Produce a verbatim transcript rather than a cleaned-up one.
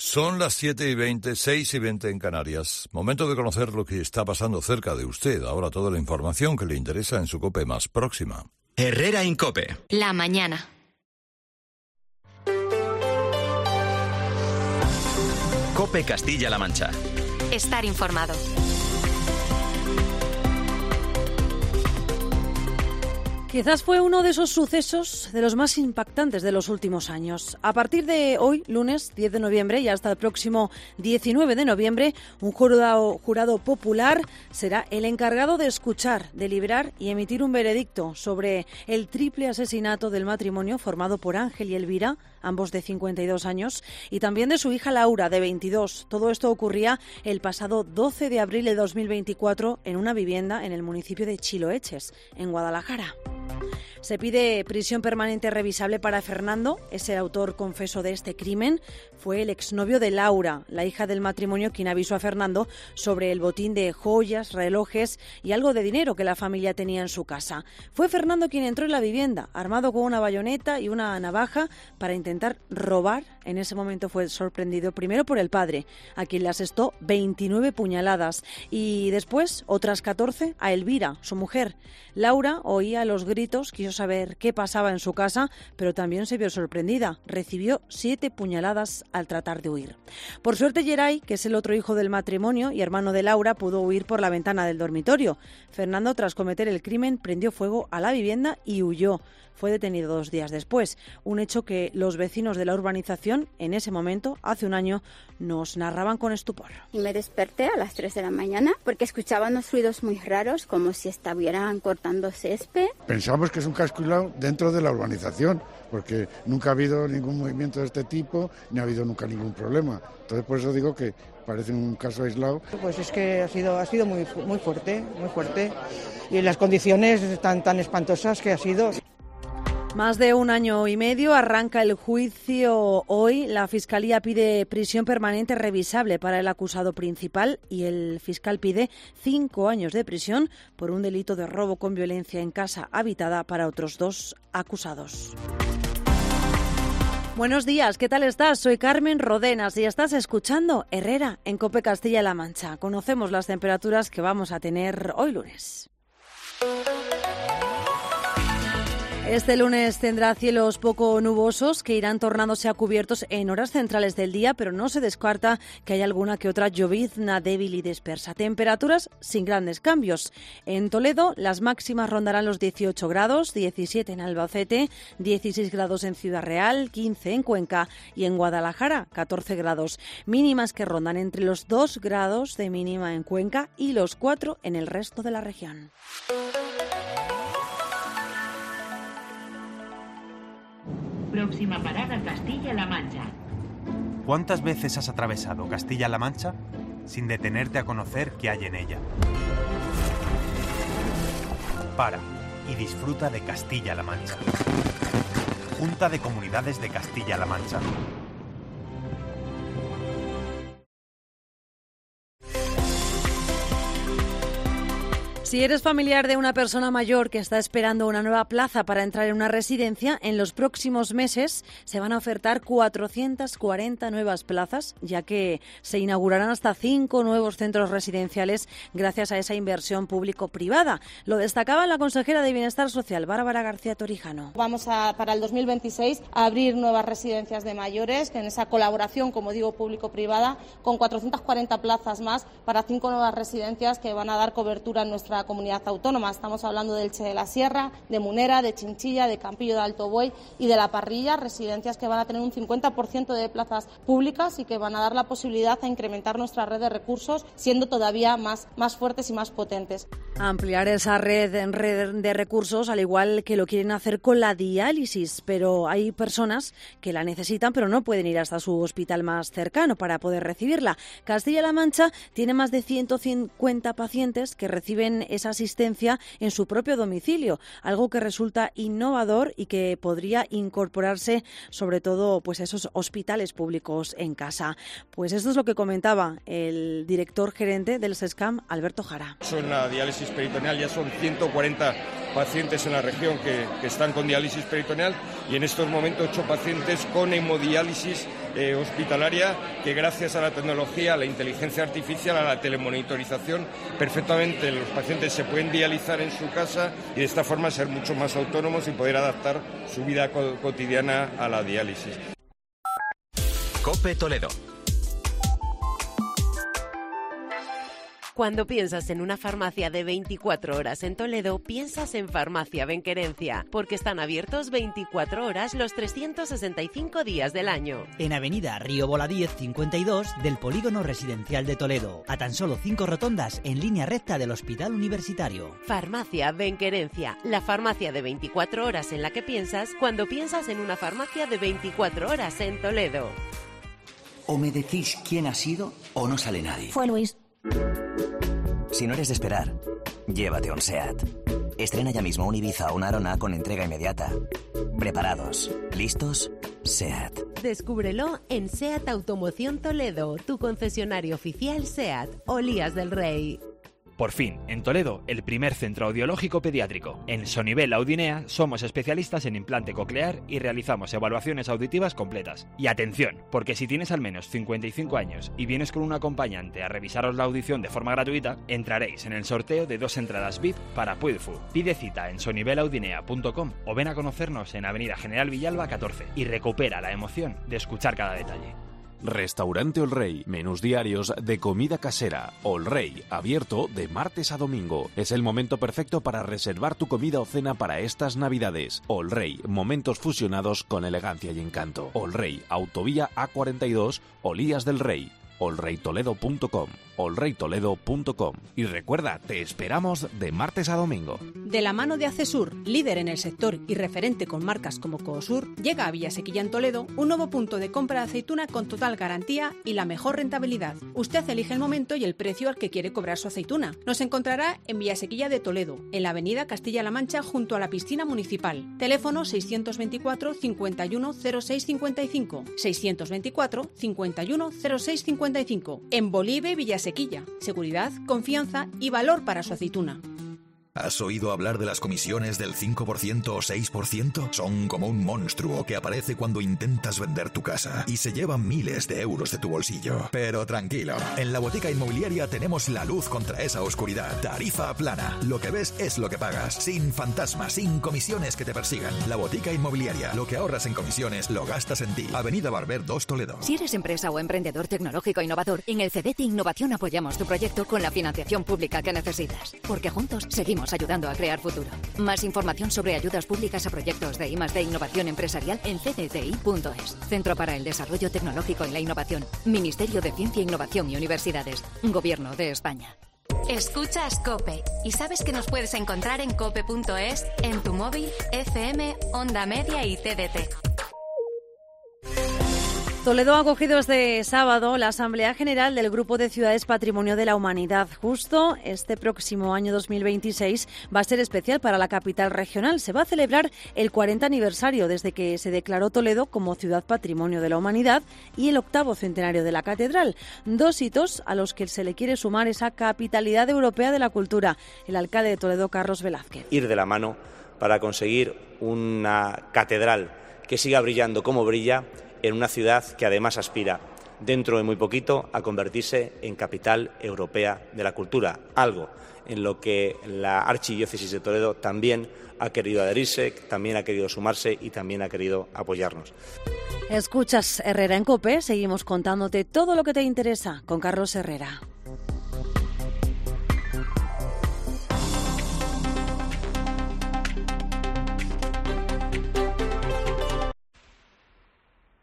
Son las siete y veinte, seis y veinte en Canarias. Momento de conocer lo que está pasando cerca de usted. Ahora toda la información que le interesa en su COPE más próxima. Herrera en COPE. La mañana. COPE Castilla-La Mancha. Estar informado. Quizás fue uno de esos sucesos de los más impactantes de los últimos años. A partir de hoy, lunes diez de noviembre, y hasta el próximo diecinueve de noviembre, un jurado, jurado popular será el encargado de escuchar, deliberar y emitir un veredicto sobre el triple asesinato del matrimonio formado por Ángel y Elvira, ambos de cincuenta y dos años, y también de su hija Laura, de veintidós. Todo esto ocurría el pasado doce de abril de dos mil veinticuatro en una vivienda en el municipio de Chiloeches, en Guadalajara. Se pide prisión permanente revisable para Fernando, es el autor confeso de este crimen. Fue el exnovio de Laura, la hija del matrimonio, quien avisó a Fernando sobre el botín de joyas, relojes y algo de dinero que la familia tenía en su casa. Fue Fernando quien entró en la vivienda, armado con una bayoneta y una navaja, para intentar robar. En ese momento fue sorprendido primero por el padre, a quien le asestó veintinueve puñaladas, y después otras catorce a Elvira, su mujer. Laura oía los gritos, quiso saber qué pasaba en su casa, pero también se vio sorprendida. Recibió siete puñaladas al tratar de huir. Por suerte, Geray, que es el otro hijo del matrimonio y hermano de Laura, pudo huir por la ventana del dormitorio. Fernando, tras cometer el crimen, prendió fuego a la vivienda y huyó. Fue detenido dos días después, un hecho que los vecinos de la urbanización, en ese momento, hace un año, nos narraban con estupor. Y me desperté a las tres de la mañana porque escuchaba unos ruidos muy raros, como si estuvieran cortando césped. Pensamos que es un casco aislado dentro de la urbanización, porque nunca ha habido ningún movimiento de este tipo, ni ha habido nunca ningún problema. Entonces, por eso digo que parece un caso aislado. Pues es que ha sido, ha sido muy, muy fuerte, muy fuerte. Y las condiciones tan, tan espantosas que ha sido. Más de un año y medio, arranca el juicio hoy. La Fiscalía pide prisión permanente revisable para el acusado principal y el fiscal pide cinco años de prisión por un delito de robo con violencia en casa habitada para otros dos acusados. Buenos días, ¿qué tal estás? Soy Carmen Rodenas y estás escuchando Herrera en COPE Castilla-La Mancha. Conocemos las temperaturas que vamos a tener hoy lunes. Este lunes tendrá cielos poco nubosos que irán tornándose a cubiertos en horas centrales del día, pero no se descarta que haya alguna que otra llovizna débil y dispersa. Temperaturas sin grandes cambios. En Toledo las máximas rondarán los dieciocho grados, diecisiete en Albacete, dieciséis grados en Ciudad Real, quince en Cuenca y en Guadalajara catorce grados. Mínimas que rondan entre los dos grados de mínima en Cuenca y los cuatro en el resto de la región. Próxima parada, Castilla-La Mancha. ¿Cuántas veces has atravesado Castilla-La Mancha sin detenerte a conocer qué hay en ella? Para y disfruta de Castilla-La Mancha. Junta de Comunidades de Castilla-La Mancha. Si eres familiar de una persona mayor que está esperando una nueva plaza para entrar en una residencia, en los próximos meses se van a ofertar cuatrocientas cuarenta nuevas plazas, ya que se inaugurarán hasta cinco nuevos centros residenciales gracias a esa inversión público-privada. Lo destacaba la consejera de Bienestar Social, Bárbara García Torijano. Vamos a, para el dos mil veintiséis, a abrir nuevas residencias de mayores, en esa colaboración, como digo, público-privada, con cuatrocientas cuarenta plazas más para cinco nuevas residencias que van a dar cobertura en nuestra comunidad autónoma. Estamos hablando de Elche de la Sierra, de Munera, de Chinchilla, de Campillo de Alto Buey y de La Parrilla, residencias que van a tener un cincuenta por ciento de plazas públicas y que van a dar la posibilidad a incrementar nuestra red de recursos, siendo todavía más, más fuertes y más potentes. Ampliar esa red, red de recursos, al igual que lo quieren hacer con la diálisis, pero hay personas que la necesitan pero no pueden ir hasta su hospital más cercano para poder recibirla. Castilla-La Mancha tiene más de ciento cincuenta pacientes que reciben esa asistencia en su propio domicilio, algo que resulta innovador y que podría incorporarse sobre todo pues a esos hospitales públicos en casa. Pues esto es lo que comentaba el director gerente del SESCAM, Alberto Jara. En la diálisis peritoneal ya son ciento cuarenta pacientes en la región que, que están con diálisis peritoneal y en estos momentos ocho pacientes con hemodiálisis eh, hospitalaria que gracias a la tecnología, a la inteligencia artificial, a la telemonitorización, perfectamente los pacientes se pueden dializar en su casa y de esta forma ser mucho más autónomos y poder adaptar su vida co- cotidiana a la diálisis. COPE Toledo. Cuando piensas en una farmacia de veinticuatro horas en Toledo, piensas en Farmacia Benquerencia, porque están abiertos veinticuatro horas los trescientos sesenta y cinco días del año. En Avenida Río Voladíez cincuenta y dos del Polígono Residencial de Toledo, a tan solo cinco rotondas en línea recta del Hospital Universitario. Farmacia Benquerencia, la farmacia de veinticuatro horas en la que piensas cuando piensas en una farmacia de veinticuatro horas en Toledo. O me decís quién ha sido o no sale nadie. Fue Luis. Si no eres de esperar, llévate un SEAT. Estrena ya mismo un Ibiza o una Arona con entrega inmediata. ¿Preparados? ¿Listos? SEAT. Descúbrelo en SEAT Automoción Toledo, tu concesionario oficial SEAT, Olías del Rey. Por fin, en Toledo, el primer centro audiológico pediátrico. En Sonivel Audinea somos especialistas en implante coclear y realizamos evaluaciones auditivas completas. Y atención, porque si tienes al menos cincuenta y cinco años y vienes con un acompañante a revisaros la audición de forma gratuita, entraréis en el sorteo de dos entradas V I P para Puidfu. Pide cita en sonivel audinea punto com o ven a conocernos en Avenida General Villalba catorce y recupera la emoción de escuchar cada detalle. Restaurante Ol Rey, menús diarios de comida casera. Ol Rey, abierto de martes a domingo. Es el momento perfecto para reservar tu comida o cena para estas navidades. Ol Rey, momentos fusionados con elegancia y encanto. Ol Rey, autovía A cuarenta y dos, Olías del Rey. ol rey toledo punto com, ol rey toledo punto com. Y recuerda, te esperamos de martes a domingo. De la mano de Acesur, líder en el sector y referente con marcas como Coosur, llega a Villasequilla en Toledo un nuevo punto de compra de aceituna con total garantía y la mejor rentabilidad. Usted elige el momento y el precio al que quiere cobrar su aceituna. Nos encontrará en Villasequilla de Toledo, en la avenida Castilla-La Mancha junto a la piscina municipal. Teléfono seiscientos veinticuatro cincuenta y uno cero seis cincuenta y cinco, seiscientos veinticuatro cincuenta y uno cero seis cincuenta y cinco. En Bolive, Villasequilla. Seguridad, confianza y valor para su aceituna. ¿Has oído hablar de las comisiones del cinco por ciento o seis por ciento? Son como un monstruo que aparece cuando intentas vender tu casa y se llevan miles de euros de tu bolsillo. Pero tranquilo, en la Botica Inmobiliaria tenemos la luz contra esa oscuridad. Tarifa plana. Lo que ves es lo que pagas. Sin fantasmas, sin comisiones que te persigan. La Botica Inmobiliaria. Lo que ahorras en comisiones lo gastas en ti. Avenida Barber dos Toledo. Si eres empresa o emprendedor tecnológico innovador, en el CEDETI Innovación apoyamos tu proyecto con la financiación pública que necesitas. Porque juntos seguimos ayudando a crear futuro. Más información sobre ayudas públicas a proyectos de I más D Innovación Empresarial en c d t i punto es. Centro para el Desarrollo Tecnológico y la Innovación. Ministerio de Ciencia, Innovación y Universidades. Gobierno de España. Escuchas COPE y sabes que nos puedes encontrar en cope punto es, en tu móvil, F M, Onda Media y T D T. Toledo ha acogido este sábado la Asamblea General del Grupo de Ciudades Patrimonio de la Humanidad. Justo este próximo año dos mil veintiséis va a ser especial para la capital regional. Se va a celebrar el cuarenta aniversario desde que se declaró Toledo como Ciudad Patrimonio de la Humanidad y el octavo centenario de la Catedral. Dos hitos a los que se le quiere sumar esa capitalidad europea de la cultura. El alcalde de Toledo, Carlos Velázquez. Ir de la mano para conseguir una catedral que siga brillando como brilla en una ciudad que además aspira, dentro de muy poquito, a convertirse en capital europea de la cultura, algo en lo que la Archidiócesis de Toledo también ha querido adherirse, también ha querido sumarse y también ha querido apoyarnos. Escuchas Herrera en COPE, seguimos contándote todo lo que te interesa con Carlos Herrera.